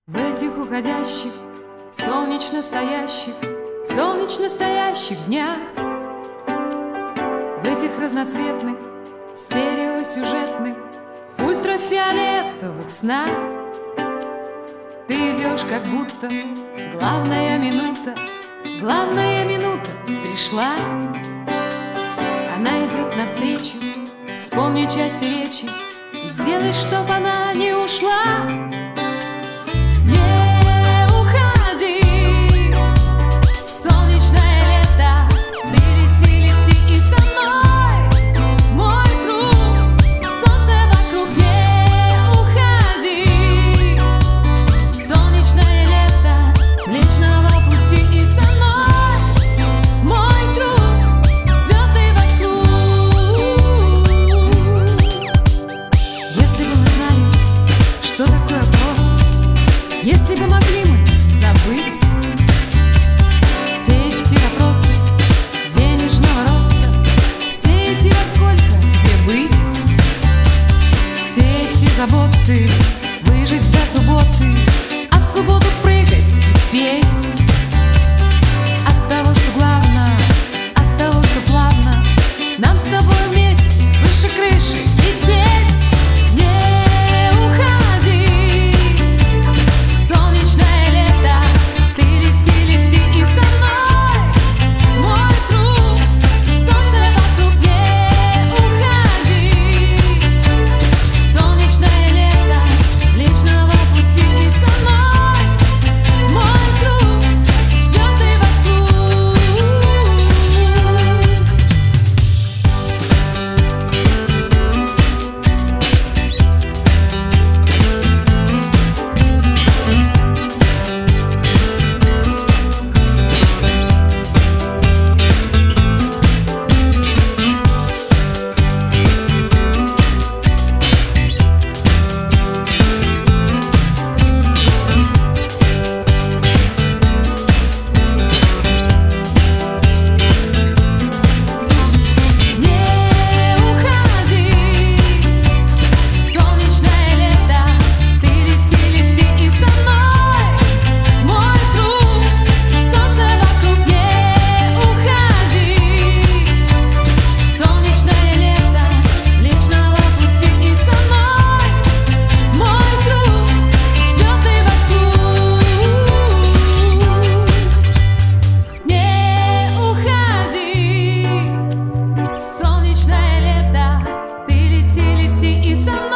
В этих уходящих, солнечно стоящих днях, в этих разноцветных, стереосюжетных, ультрафиолетовых снах ты идешь, как будто главная минута пришла. Она идет навстречу, вспомни части речи и сделай, чтоб она не ушла. Если бы могли мы забыть все эти вопросы денежного роста, все эти во сколько, где быть, все эти заботы, выжить до субботы, а в субботу прыгать и петь. От того, что главное, от того, что плавно, нам с тобой вместе выше крыши лететь. Солнечное лето, ты лети, лети и со мной.